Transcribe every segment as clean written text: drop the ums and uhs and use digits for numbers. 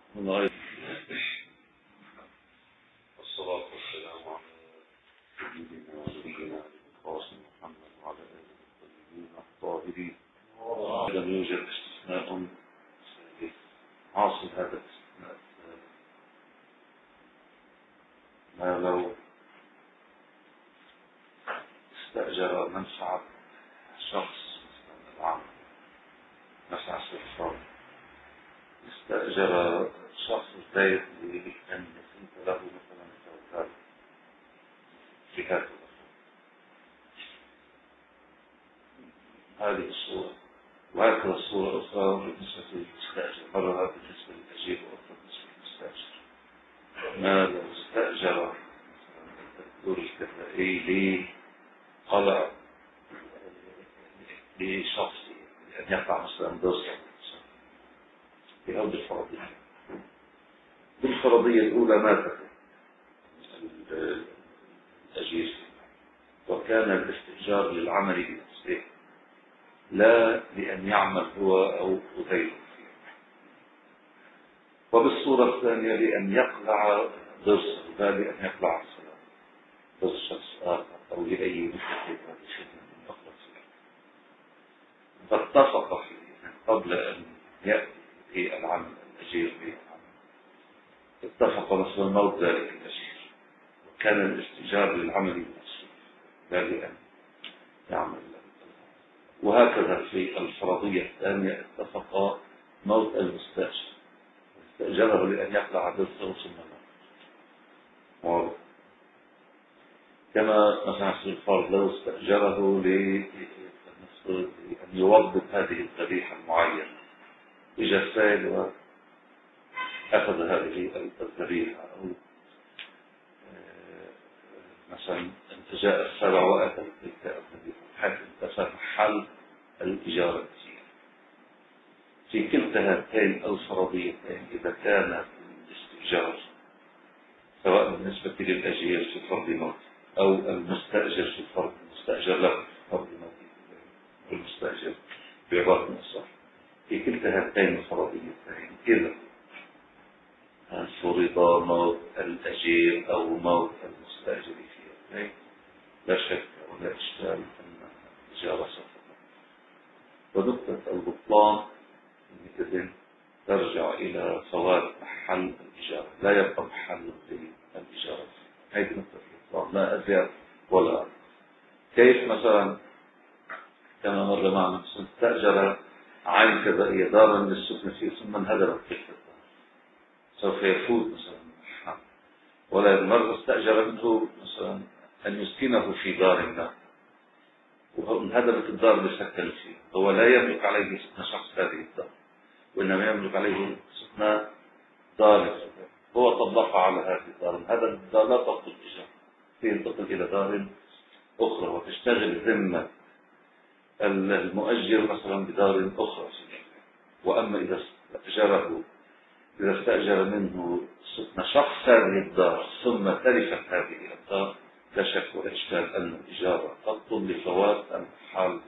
والصلاة والسلام على سيدنا ونبينا القاسم محمد وعلى آله الطيبين الطاهرين. لم يوجد استثناء حاصل هذا الاستثناء ما لو استأجر منفعة شخص مثلا العام مسعى الصفار استأجر شخص البيت لأن يكون له مثلا توكال في هذا هذه الصورة. وهكذا الصورة أخرى بالنسبة للمستأجر، مرة بالنسبة للأجير وأخرى بالنسبة للمستأجر. ما لو استأجر الدور الكفائي لقلع لشخص لأن يقع مثلا درس بهود الفرضية. بالفرضية الأولى مات الأجير وكان الاستئجار للعمل بنفسه لا لأن يعمل هو أو غيره. وبالصورة الثانية لأن يقلع ضرسه لا لأن يقلع ضرس شخص آخر أو لأي مثل من أخرى. فاتفق فيه قبل أن يأتي في العمل الأجير به اتفق مثلا موت ذلك الأجير وكان الاستئجار للعمل بنفسه لا لأن يعمل له. وهكذا في الفرضية الثانية اتفق موت المستأجر استأجره لأن يقلع ضرسه ثم مات. كما مثلا في الفرض لو استأجره لأن يوظف هذه الذبيحة المعينة إجا السائل وأخذ هذه الذبيحة أو مثلا أنت جاء السبع وأتى تلك الذبيحة حتى انتفى محل الإجارة. في كلتا هاتين الفرضيتين إذا كان الاستئجار سواء بالنسبة للأجير في فرض موت أو المستأجر في فرض المستأجر له في فرض موت والمستأجر بعبارة أصح في كلتا هاتين الفرضيتين إذا فرض موت الأجير أو موت المستأجر فيه لا شك ولا إشكال أن الإجارة سقطت. ونقطة البطلان إذن ترجع إلى فوات محل الإجارة لا يبقى محل للإجارة. هذه نقطة البطلان لا أزيد ولا أقل. كيف مثلا كما مر معنا استأجر عين كبائية دارا للسكن فيه ثم انهدمت تلك الدار سوف يفوت مثلا محل ولا مرة استأجر منه مثلا أن يسكنه في دار ما وانهدمت الدار بسكن فيه هو لا يملك عليه سكن شخص هذه الدار وإنما يملك عليه سكن دار هو طبق على هذه الدار انهدمت الدار لا تبطل الإجارة تنتقل إلى دار أخرى وتشتغل ذمة المؤجر مثلا بدار أخرى. وأما إذا استأجر منه سكن شخص هذه الدار ثم تلفت هذه الدار لا شك ولا إشكال أن الإجارة تبطل لفوات المحل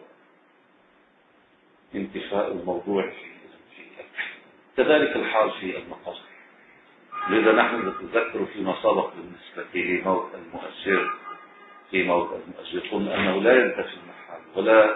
انتفاء الموضوع فيه. كذلك الحال في المقاصد. لذا نحن نتذكر فيما سبق بالنسبة لموت المؤجر في موت المؤجر قلنا أنه لا ينتفي المحل ولا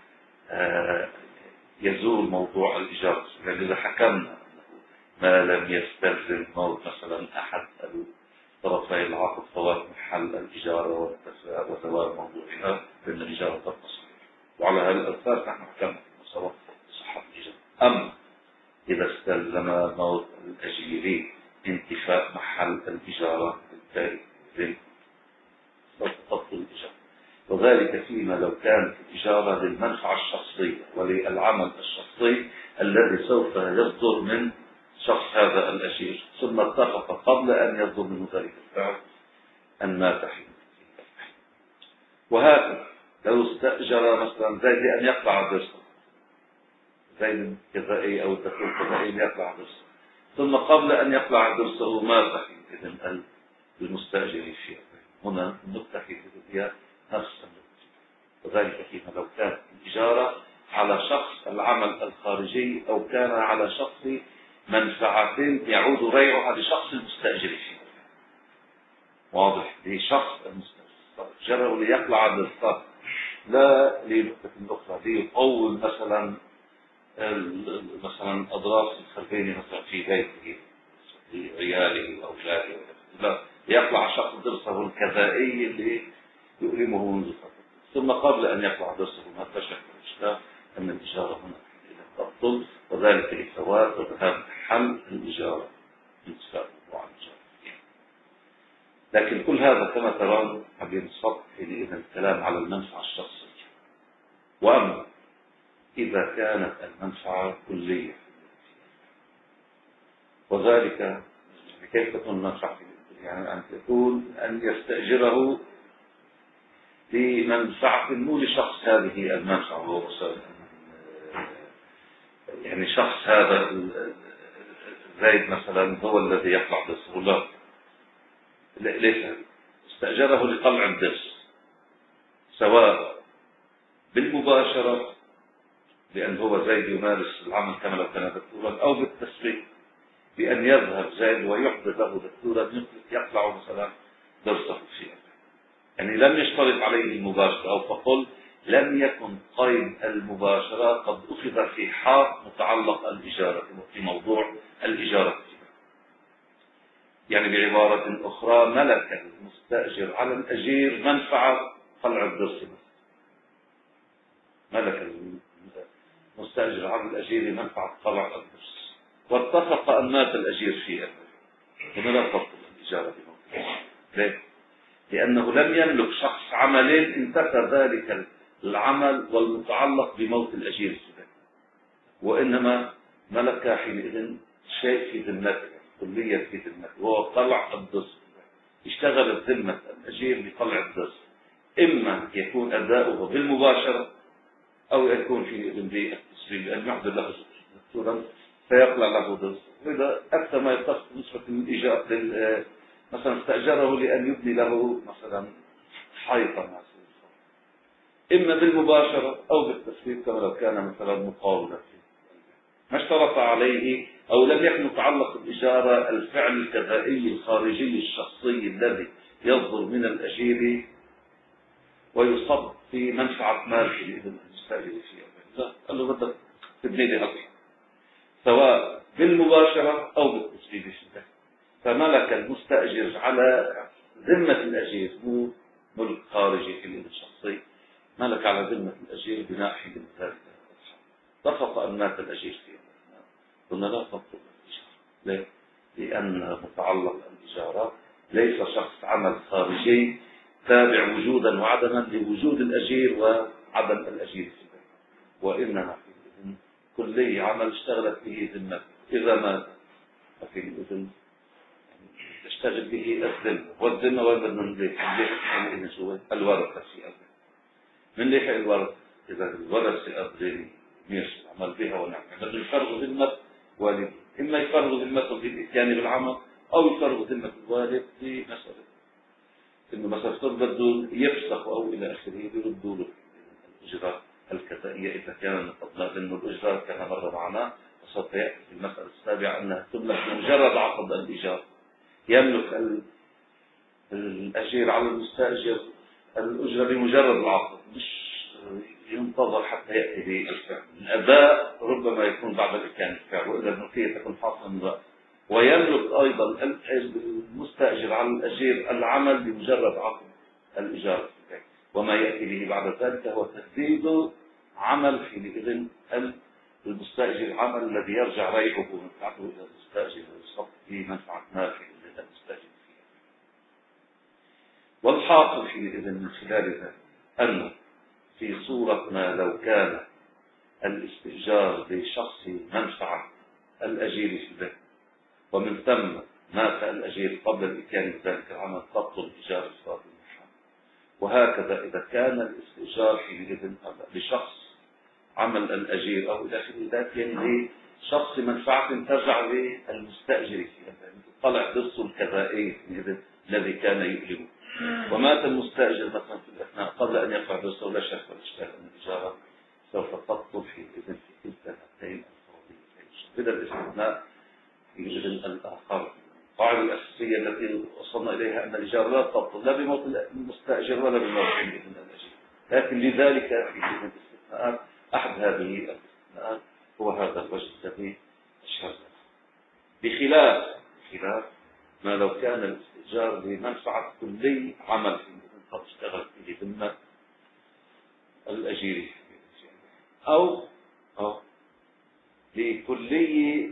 يزول موضوع الإجارة. لذا حكمنا ما لم يستلزم موت مثلا أحد طرفي العقد فوات محل الإجارة وزوال موضوعها فإن الإجارة تتصل. وعلى هذه الأساس نحن حكمنا في صحة الإجارة. أما إذا استلزم موت الأجير انتفاء محل الإجارة بالتالي تبطل الإجارة. وذلك فيما لو كانت الإجارة للمنفعة الشخصية وللعمل الشخصي الذي سوف يصدر من شخص هذا الأجير ثم اتفق قبل أن يصدر منه ذلك الفعل أن مات حين. وهكذا لو استأجر مثلا زيد أن يقلع ضرسه زيد كذائي أو الدخول كذائي يقلع ضرسه ثم قبل أن يقلع ضرسه مات حين إذن المستأجر فيه. هنا النقطة هي نفس النقطة. وذلك فيما لو كانت الإجارة على شخص العمل الخارجي أو كان على شخص منفعة يعود بيعها لشخص المستأجر فيه. واضح؟ لشخص المستأجر ليقلع بالصف، لا لنقطة أخرى ليطول مثلا أضراس الخلفين مثلا في بيته لعياله وأولاده، لا، يقلع شخص ضرسه الكذائي اللي يؤلمه منذ فترة، ثم قبل أن يقلع ضرسه ما تشك الإشكال أن الإجارة هنا تبطل، وذلك لثواب وذهاب حل الإجارة انتفاء عن الإجارة. لكن كل هذا كما ترون بينصب حينئذ الكلام على المنفعة الشخصية. وأما إذا كانت المنفعة كلية، وذلك كيف تكون المنفعة؟ يعني أن تكون أن يستأجره لمنفعة مو لشخص هذه المنفعة، هو يعني شخص هذا زيد مثلا هو الذي يقلع ضرسه، لا، ليس، استأجره لقلع الضرس سواء بالمباشرة لأن هو زيد يمارس العمل كما لو كان دكتورا، أو بالتسويق بأن يذهب زيد ويحدث له دكتورا يقلع مثلا ضرسه فيه. يعني لم يشترط عليه المباشرة، أو فقل لم يكن قيد المباشرة قد أخذ في حق متعلق الإجارة في موضوع الإجارة. يعني بعبارة أخرى ملك المستأجر على الأجير منفعة قلع الضرس، ملك المستأجر على الأجير منفعة قلع الضرس، واتفق أن مات الأجير فيها، هنا لا تبطل الإجارة بموضوع. ليه؟ لأنه لم يملك شخص عملين انتفى ذلك العمل والمتعلق بموت الأجير فيه، وإنما ملك حينئذ شيء في ذمته، كلية في ذمته، وهو قلع الضرس. اشتغلت ذمة الأجير بقلع الضرس، إما يكون أداؤه بالمباشرة أو يكون في بالتسويق، بأن يحضر له دكتورا فيقلع له ضرس. وإذا أكثر ما يتصل نسبة الإجارة مثلا استأجره لأن يبني له مثلا حيطا، إما بالمباشرة أو بالتسويق كما لو كان مثلا مقاولة، ما اشترط عليه أو لم يكن متعلق الإجارة الفعل الكذائي الخارجي الشخصي الذي يصدر من الأجير ويصب في منفعة مال إذن المستأجر فيها. لا، قال له بدك تبني لي أصلا سواء بالمباشرة أو بالتسويق. فملك المستأجر على ذمة الأجير، مو ملك خارجي في اليد الشخصي، ملك على ذمة الأجير بناء حين ذلك اتفق أن مات الأجير فيه، قلنا لا تبطل الإجارة. ليه؟ لأن متعلق الإجارة ليس شخص عمل خارجي تابع وجودا وعدما لوجود الأجير وعدم الأجير فيه، وإنما في كلي عمل اشتغلت به ذمته. إذا مات ففي الإذن تشتغل به الذمة، والذمة ومن ليح الورثة في أذن، من ليح الورثة. إذا الورث أذن يشتغل عمل بها ونعم، لكن يفرغ ذمة والده، إما يفرغ ذمته في الإتيان بالعمل أو يفرغ ذمة الوالد في مسألة إنه مثلا بده يفسخ أو إلى آخره، يردوا له الإجراء الكذائية إذا كان قبل، لأنه الإجراء كما مر معنا وسوف يأتي في المسألة السابعة أنها تملك بمجرد عقد الإيجار. يملك الأجير على المستأجر الأجرة بمجرد العقد، مش ينتظر حتى يأتي بالفعل. الأداء ربما يكون بعد الإتيان بالفعل، وإذا الملكية تكون حاصلة من رأي. ويملك أيضا المستأجر على الأجير العمل بمجرد عقد الإجارة، وما يأتي به بعد ذلك هو تسديد عمل حينئذ المستأجر العمل الذي يرجع ريحه ومنفعته إلى المستأجر ويصب في منفعة مال حينئذ المستأجر فيها. والحاصل حينئذ من خلال ذلك أنه في صورة ما لو كان الاستئجار لشخص منفعة الأجير في البيت، ومن ثم مات الأجير قبل الإتيان بذلك العمل، تبطل إجارة صاحب المحل. وهكذا إذا كان الاستئجار حينئذ لشخص عمل الأجير أو إلى آخره ذات، يعني شخص منفعة ترجع للمستأجر فيها، طلع ضرسه الكذائي الذي كان يؤلمه، ومات المستأجر مثلا في الأثناء قبل أن يقع ضرسه، لا شك ولا إشكال أن الإجارة سوف تبطل في كلتا هاتين الفرضيتين. بدأ الاستثناء الآخر. القاعدة الأساسية التي وصلنا إليها أن الإجارة لا تبطل لا بموت المستأجر ولا بموت الأجير، لكن لذلك في الاستثناءات أحد هذه الاستثناءات هو هذا الوجه الذي أشرنا، بخلاف ما لو كان الاستئجار لمنفعة كلي عمل قد اشتغل فيه ذمة الأجير، أو لكلي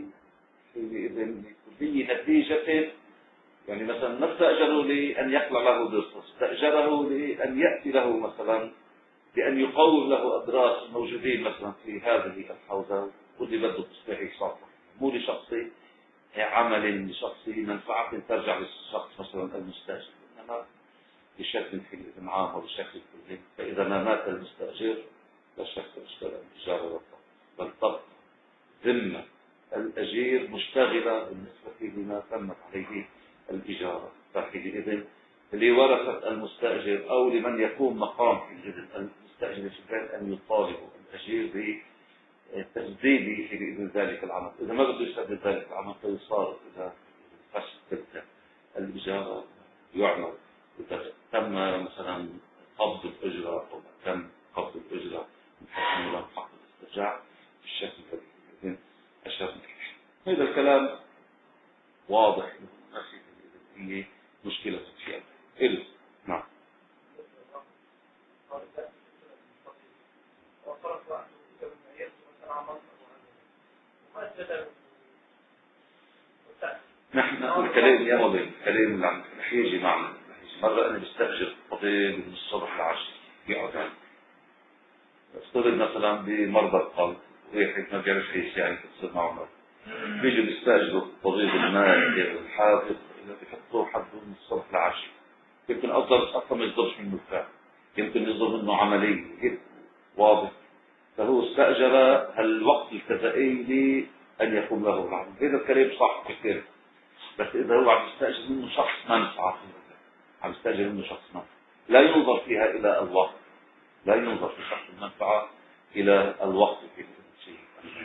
نتيجة، يعني مثلا ما استأجره لأن يقلع له درس، استأجره لأن يأتي له مثلا بأن يقوم له أدراس الموجودين مثلا في هذه الحوزة، واللي بده تصليح صعبة مو لشخصي عمل لشخصي منفعة ترجع للشخص مثلا المستأجر، إنما بشكل في الإذن عام وبشكل كلي. فإذا ما مات المستأجر لا شك اشتغل الإجارة بل تبقى ذمة الأجير مشتغلة بالنسبة لما تمت عليه الإجارة. فحينئذ لورثة المستأجر أو لمن يقوم مقام في المستأجر في أن يطالبوا الأجير بتسديده في ذلك العمل. إذا ما بده يسدد ذلك العمل فيصار إذا فسد تلك الإجارة يعمل. إذا تم مثلا قبض الأجرة أو تم قبض الأجرة من له حق الاسترجاع بالشكل الذي أشرنا. هذا الكلام واضح ما في مشكلة فيه. نعم. نحن الكلام يا مضي الكلام اللي عم يجي معنا. مرة أنا بستأجر طبيب من الصبح للعشر يقعد، افترض مثلا بمرضى القلب واحد ما بيعرف اي شيء يعني تصير معه مرض، بيجوا بيستأجروا الطبيب المالي والحافظ اللي بيحطوه حده من الصبح للعشر، يمكن أصلا ما يصدرش منه كفاءة، يمكن يصدر منه عملية واضح، فهو استأجر هالوقت الكذائي لأن يقوم له العمل. هذا الكلام صح كثير، بس إذا هو عم يستأجر منه شخص منفعة، عم يستأجر منه شخص منفعة لا ينظر فيها إلى الوقت، لا ينظر في شخص المنفعة إلى الوقت في الشيء،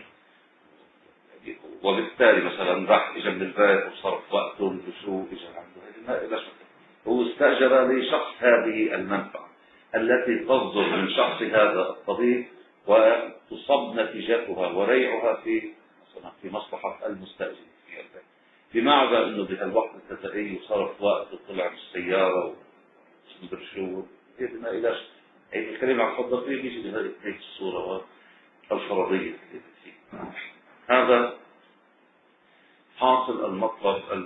وبالتالي مثلا راح إجا من البيت وصرف وقته من شو إجا عنده، هذه لا شك هو استأجر لشخص هذه المنفعة التي تصدر من شخص هذا الطبيب وتصب نتيجتها وريعها في مصلحة المستأجر في البيت، بمعنى أنه بهالوقت الكذائي وصرف وقت وطلع بالسيارة ومدري شو ما إلاش. الكلام عم تفضل فيه بيجي بهذه الصورة الفرضية. هذا حاصل المطلب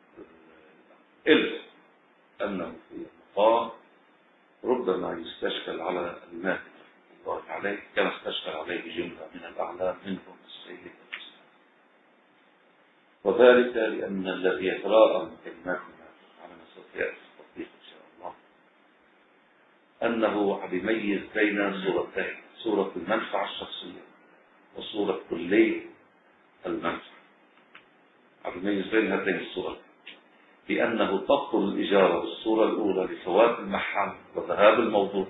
أنه في المقام ربما يستشكل على المال الله عليه كما استشكل عليه جملة من الأعلام منهم السيد المسلم، وذلك لأن الذي يتراءى من كلماتنا على مسافة التطبيق إن شاء الله أنه عم يميز بين صورتين، صورة المنفعة الشخصية وصورة كلية المنفعة، عم يميز بين هاتين الصورتين، لأنه تبطل الإجارة بالصورة الأولى لفوات المحل وذهاب الموضوع،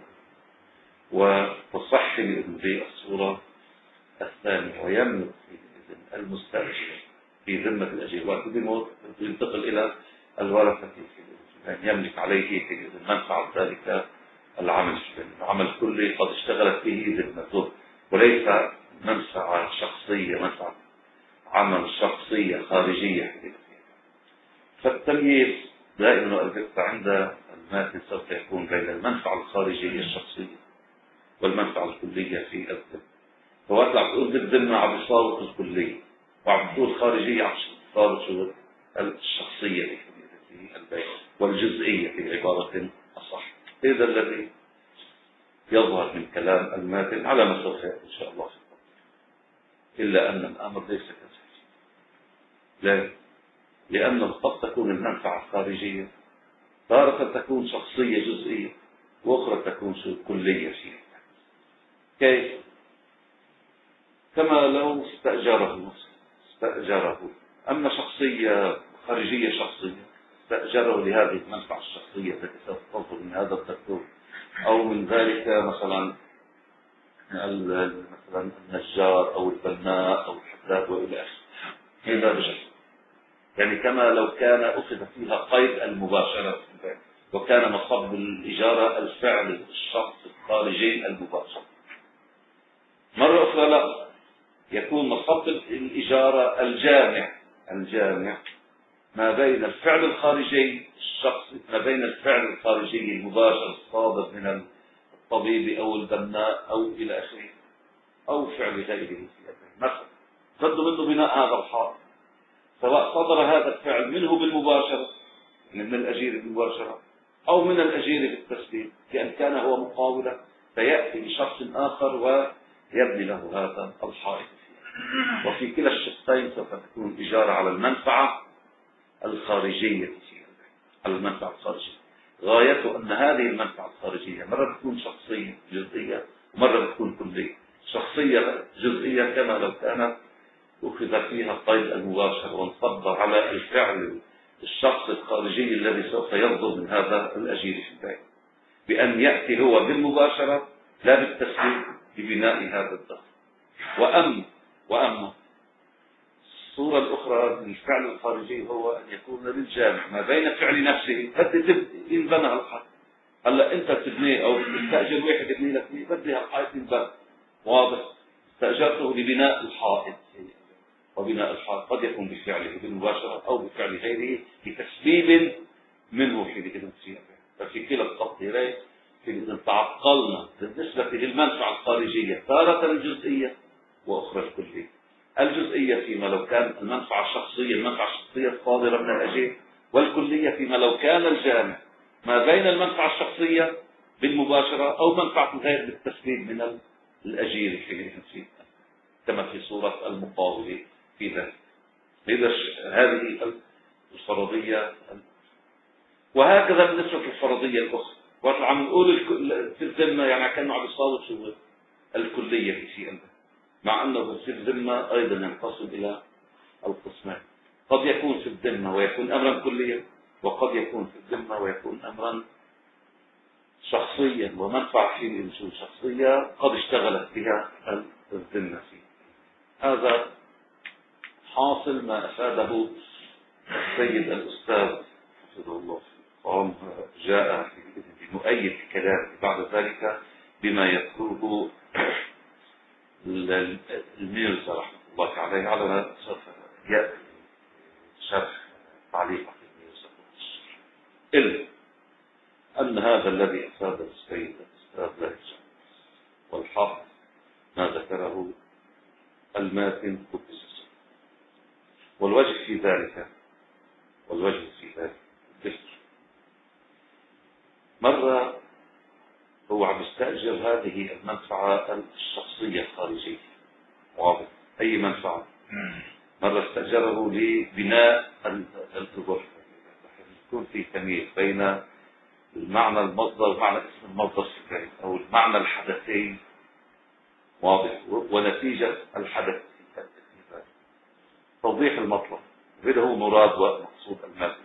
وتصح بالصورة الثانية ويملك في المستأجر في ذمة الأجير وقت بموت ينتقل إلى الورثة يملك عليه في منفعة ذلك العمل كله قد اشتغلت فيه ذمته، وليس منفعة شخصية، منفعة عمل شخصية خارجية. فالتمييز دائما عند الماتن سوف يكون بين المنفعة الخارجية الشخصية والمنفعة الكلية في الذمة. فوقت عم تقول بالذمة عم يصارف الكلية، وعم تقول خارجية عم يصارف الشخصية في البيت والجزئية في عبارة أصح. هذا الذي يظهر من كلام الماتن على ما سوف إن شاء الله، إلا أن الأمر ليس كذلك، لأنه قد تكون المنفعة الخارجية تارة تكون شخصية جزئية وأخرى تكون كلية فيها. كيف؟ كما لو استأجره أما شخصية خارجية شخصية استأجره لهذه المنفعة الشخصية التي سوف تصدر من هذا الدكتور أو من ذلك مثلا النجار أو البناء أو الحداد وإلى آخره. هذا بشكل يعني كما لو كان أخذ فيها قيد المباشرة، وكان مصب الإجارة الفعل الشخص الخارجي المباشر. مرة أخرى لا، يكون مصب الإجارة الجامع ما بين الفعل الخارجي الشخصي، ما بين الفعل الخارجي المباشر الصادر من الطبيب أو البناء أو إلى آخره، أو فعل غيره. مثلا بده منه بناء هذا الحائط، سواء صدر هذا الفعل منه بالمباشرة، من الأجير بالمباشرة، أو من الأجير بالتسليم، لأن كان هو مقاولا، فيأتي لشخص آخر ويبني له هذا الحائط. وفي كلا الشقين سوف تكون إجارة على المنفعة الخارجية. غايته أن هذه المنفعة الخارجية مرة تكون شخصية جزئية، ومرة تكون كلية. شخصية جزئية كما لو كانت أخذ فيها القيد المباشر وانصب على الفعل الشخص الخارجي الذي سوف يصدر من هذا الأجير في البيت، بأن يأتي هو بالمباشرة لا بالتسليم ببناء هذا الدخل. وأما الصورة الأخرى من الفعل الخارجي هو أن يكون للجامع ما بين فعل نفسه، إن بنى الحائط. هلا أنت تبنيه أو تستأجر واحد يبني لك، بدي الحائط ينبنى، واضح؟ استأجرته لبناء الحائط، وبناء الحائط قد يكون بفعله بالمباشرة أو بفعل غيره بتسبيب منه حينئذ فيه. ففي كلا التقديرين حينئذ تعقلنا بالنسبة للمنفعة الخارجية تارة الجزئية وأخرى الكلية. الجزئية فيما لو كان المنفعة الشخصية الصادرة من الأجير، والكلية فيما لو كان الجامع ما بين المنفعة الشخصية بالمباشرة أو منفعة غير بالتسبيب من الأجير حينئذ فيه، كما في صورة المقاول في ذلك. إذا هذه الفرضية، وهكذا بالنسبة للفرضية الأخرى. وعم نقول في الذمة يعني كأنه عم يصادر شو الكلية في شيء، مع أنه في الذمة أيضا ينقسم إلى القسمين. قد يكون في الذمة ويكون أمرا كليا، وقد يكون في الذمة ويكون أمرا شخصيا، ومنفعة فيه شخصية قد اشتغلت بها الذمة فيه. هذا حاصل ما أفاده السيد الأستاذ حفظه الله قام جاء بمؤيد كلامه بعد ذلك بما يذكره الميرزا رحمه الله عليه، على ما سوف يأتي شرح تعليق الميرزا. إلا أن هذا الذي أفاد السيد الأستاذ لا يجب، والحق ما ذكره الماتن قدس، والوجه في ذلك الذكر. مرة هو عم يستأجر هذه المنفعة الشخصية الخارجية، واضح؟ أي منفعة. مرة استأجره لبناء الغرفة، يكون في تمييز بين المعنى المصدر ومعنى اسم المصدر في البيت، أو المعنى الحدثي، واضح؟ ونتيجة الحدث. توضيح المطلب، هذا هو مراد ومقصود الماتن.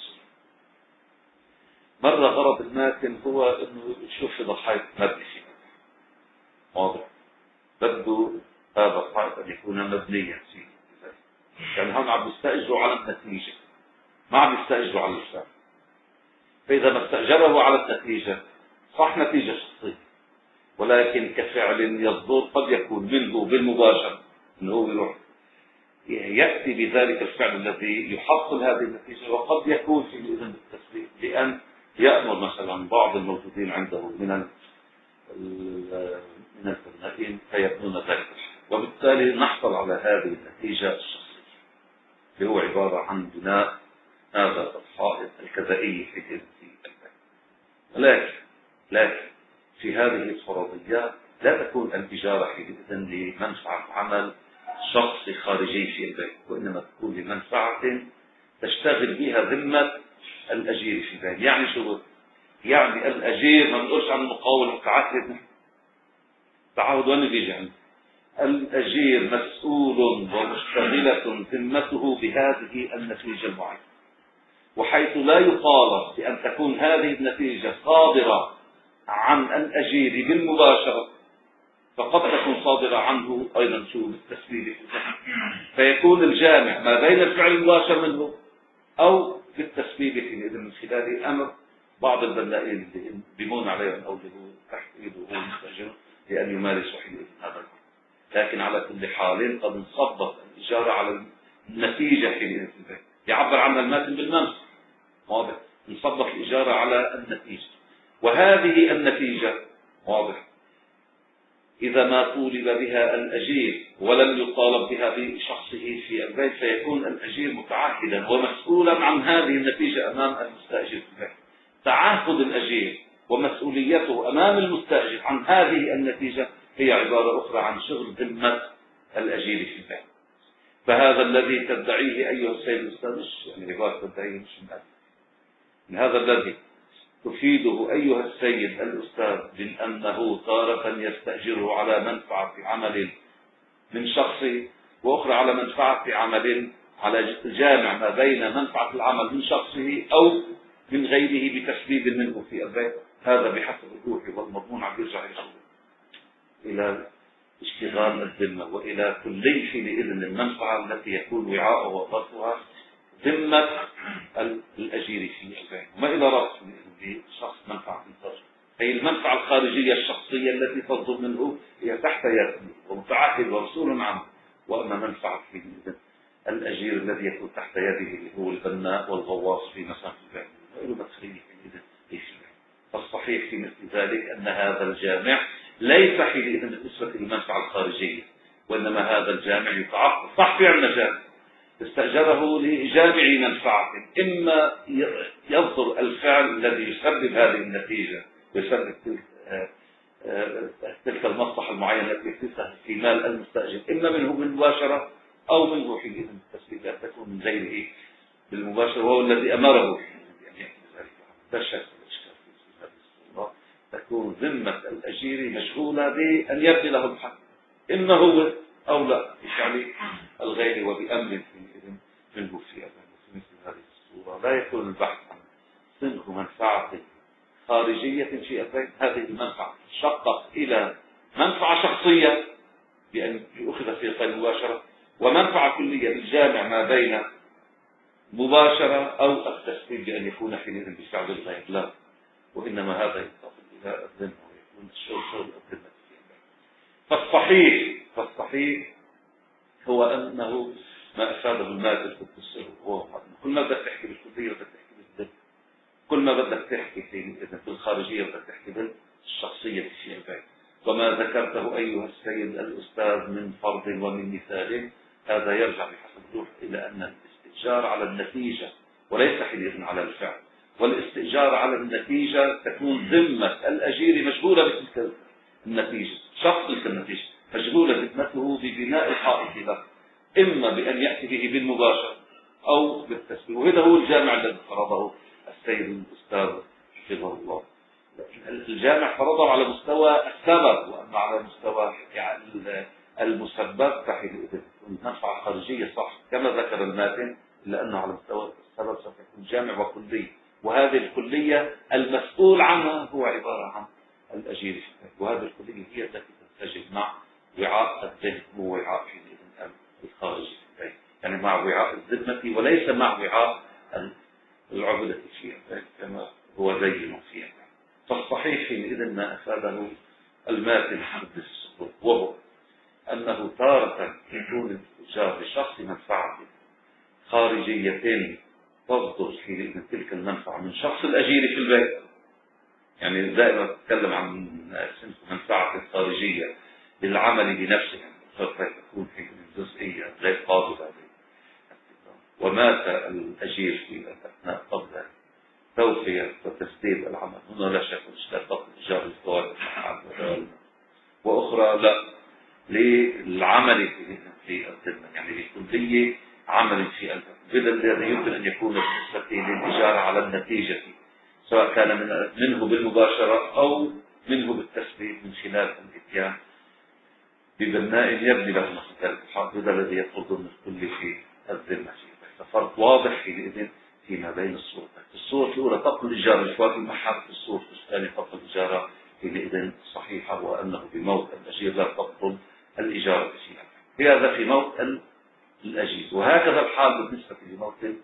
مرة غرض الماتن هو انه يشوف اذا الحائط مبني فيه، واضح؟ بده هذا الحائط ان يكون مبنيا فيه، يعني هم عم يستأجروا على النتيجة، ما عم يستأجروا على الفعل. فإذا ما استأجره على النتيجة صح نتيجة شخصية، ولكن كفعل يصدر قد يكون منه بالمباشر، انه هو يروح يأتي بذلك الفعل الذي يحصل هذه النتيجة، وقد يكون في إذن بالتسليم بأن يأمر مثلا بعض الموجودين عنده من الفنانين فيبنون ذلك، وبالتالي نحصل على هذه النتيجة الشخصية اللي هو عبارة عن بناء هذا الحائط الكذائي في البيت. لكن في هذه الفرضيات لا تكون الإجارة حينئذ لمنفعة عمل شخصي خارجي في البيت، وإنما تكون لمنفعة تشتغل بها ذمة الأجير في البيت. يعني شو؟ يعني الأجير ما بنقولش عن المقاول متعهد، تعهد وين بيجي عنده؟ الأجير مسؤول ومشتغلة ذمته بهذه النتيجة المعينة، وحيث لا يطالب بأن تكون هذه النتيجة صادرة عن الأجير بالمباشرة، فقد تكون صادرة عنه أيضا شو بالتسبيل، فيكون الجامع ما بين الفعل المباشر منه أو بالتسبيب حينئذ من خلال أمر بعض البنائين اللي بيمون عليهم أو اللي هو تحت إيده وهو مستأجر لأن يمارسوا حينئذ هذا الأمر. لكن على كل حال قد انصبت الإجارة على النتيجة حينئذ في البيت، يعبر عنها الماتن بالمنفعة، واضح، انصبت الإجارة على النتيجة، وهذه النتيجة واضح إذا ما طولب بها الأجير ولم يطالب بها بشخصه في البيت فيكون الأجير متعهدا ومسؤولا عن هذه النتيجة أمام المستأجر في البيت. تعهد الأجير ومسؤوليته أمام المستأجر عن هذه النتيجة هي عبارة أخرى عن شغل ذمة الأجير في البيت. فهذا الذي تدعيه أيها السيد الأستاذ مش يعني عبارة تدعيه مش من هذا الذي تفيده أيها السيد الأستاذ من أنه تارة يستأجره على منفعة عمل من شخص، وأخرى على منفعة عمل، على جامع ما بين منفعة العمل من شخصه أو من غيره بتسبيب منه في البيت. هذا بحسب الروح والمضمون عم يرجع إلى اشتغال الذمة وإلى كلي حينئذ المنفعة التي يكون وعاء وضربها ذمة الأجير في البيت، وما إلى رأس لشخص منفعة الخارج. أي المنفعة الخارجية الشخصية التي تصدر منه هي تحت يده ومتعهد ومسؤول عنه، وأما منفعة الأجير الذي يكون تحت يده هو البناء والغواص في مسافة البيت وإلى دخله في فالصحيح في مثل ذلك أن هذا الجامع ليس حينئذ بالنسبة للمنفعة الخارجية، وإنما هذا الجامع يتعاقد صح في عندنا جامع استأجره لجامع منفعة، إما يصدر الفعل الذي يسبب هذه النتيجة ويسبب تلك المصلحة المعينة التي تسهم في مال المستأجر، إما منه بالمباشرة أو منه حينئذ بالتسبيب، أن تكون من غيره بالمباشرة وهو الذي أمره بأن يحدث ذلك. تشكل الإشكال في هذه الصورة تكون ذمة الأجير مشغولة بأن يبني له الحق، إما هو أو لا بفعل الغير وبأمر منه في مثل هذه الصورة. لا يكون البحث عن صنع منفعة خارجية في البيت، هذه المنفعة تشقق إلى منفعة شخصية بأن يؤخذ في غير مباشرة، ومنفعة كلية الجامع ما بين مباشرة أو التسبيب بأن يكون حينئذ بفعل الغير، لا، وإنما هذا يتصل إلى الذمة ويكون شغل الذمة في البيت. فالصحيح هو أنه ما أفاده المادة القدسية، هو كل ما بدك تحكي بالكلية بدك تحكي بالذمة، كل ما بدك تحكي في الخارجية بدك تحكي بالشخصية في البيت. وما ذكرته أيها السيد الأستاذ من فرض ومن مثال هذا يرجع بحسب الروح إلى أن الاستئجار على النتيجة وليس حينئذ على الفعل، والاستئجار على النتيجة تكون ذمة الأجير مشغولة بتلك النتيجة، شخص تلك النتيجة مشغولة ذمته ببناء الحائط له، إما بأن يأتي به بالمباشرة أو بالتسبيب، وهذا هو الجامع الذي فرضه السيد الأستاذ حفظه الله. الجامع فرضه على مستوى السبب، وأما على مستوى المسبب فحينئذ المنفعة الخارجية صح كما ذكر الماتن، إلا أنه على مستوى السبب سوف يكون جامع وكلي، وهذه الكلية المسؤول عنها هو عبارة عن الأجير، وهذه الكلية هي التي تنسجم مع وعاء الذهن ووعاء الخارجي في البيت، يعني مع وعاء الذمة وليس مع وعاء العبدة في البيت كما هو زين فيها. فالصحيح حينئذ ما أفاده الماتن حدث السقوط، وهو أنه تارة يكون الاستئجار لشخص منفعة خارجية تصدر حينئذ تلك المنفعة من شخص الأجير في البيت، يعني دائما أتكلم عن منفعة خارجية للعمل بنفسه، سوف تكون في جزئية غير قابلة، ومات الأجير في أثناء قبل توفية وتسديد العمل، هنا لا شك اشتغل إيجار الفوائد وأخرى لا للعمل في الذمة، يعني لكلية عمل في الذمة، الذي يمكن أن يكون بالنسبة للإجارة على النتيجة سواء كان منه بالمباشرة أو منه بالتسبيب من خلال الإتيان ببناء يبني له مثل الحق، هذا الذي يطلب من الكل في الذمة. ففرق واضح حينئذ فيما بين الصورتين. الصورة الأولى تبطل الإجارة الفوائد المحل، في الصورة الثانية تبطل الإجارة حينئذ صحيحة، وأنه بموت الأجير لا تبطل الإجارة فيها، هذا في موت الأجير، وهكذا الحال بالنسبة لموت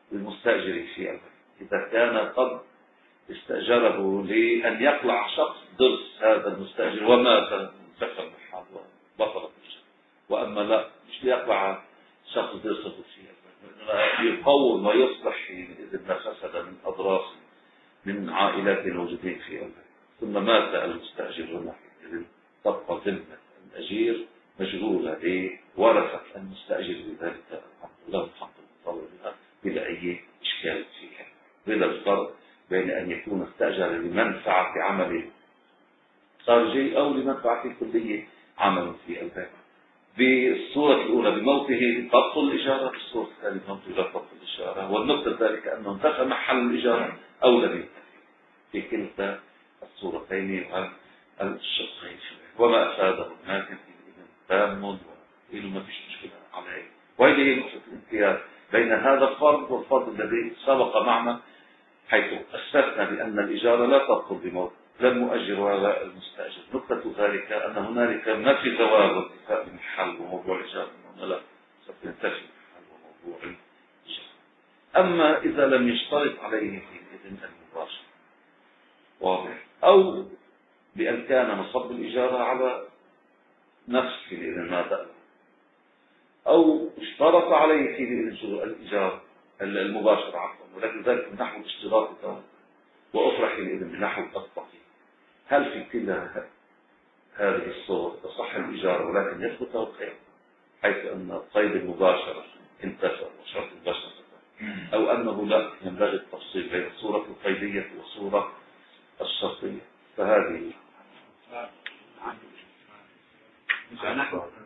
المستأجر في البيت. إذا كان قد استأجره لأن يقلع شخص ضرس هذا المستأجر ومات انتفى المحل وبطلت الشيء، وأما لا مش ليقلع شخص ضرسه في البيت، يقوم ويصلح حينئذ ما فسد من أضراس من عائلات الموجودين في البيت، ثم مات المستأجر وحينئذ تبقى ذمة الأجير مشغولة لورثة المستأجر بذلك الحق له حق المطور بها بلا أي إشكال فيها. بلا الفرق بين أن يكون استأجر لمنفعة عمل خارجي أو لمنفعة كلية عمل في البيت. بالصورة الأولى بموته تبطل الإجارة، بالصورة الثانية بموته لا تبطل الإجارة، والنقطة ذلك أنه انتفى محل الإجارة أو لم ينتفي في كلتا الصورتين والشقين. وما أفاده الناس تام وإنه ما فيش مشكلة عليه. وهذه هي نقطة الامتياز بين هذا الفرض والفرض الذي سبق معنا، حيث أسسنا بأن الإجارة لا تبطل بموت لا المؤجر ولا المستأجر. نقطة ذلك أن هنالك ما في زواج واتفاق المحل وموضوع الإجارة، لا سوف ينتفي المحل وموضوع الإجارة. أما إذا لم يشترط عليه في الإذن المباشر واضح، أو بأن كان مصب الإجارة على نفس في الإذن ما دأ، أو اشترط عليه في الإجارة المباشرة عفوا، ولكن ذلك من نحو الاشتراط وأخرى حينئذ من نحو التطبيق. هل في كل هذه الصور تصح الإجارة ولكن يثبت القيد، حيث أن قيد المباشرة انتفى وشرط المباشرة أو أنه لا ينبغي التفصيل بين الصورة القيدية والصورة الشرطية؟ فهذه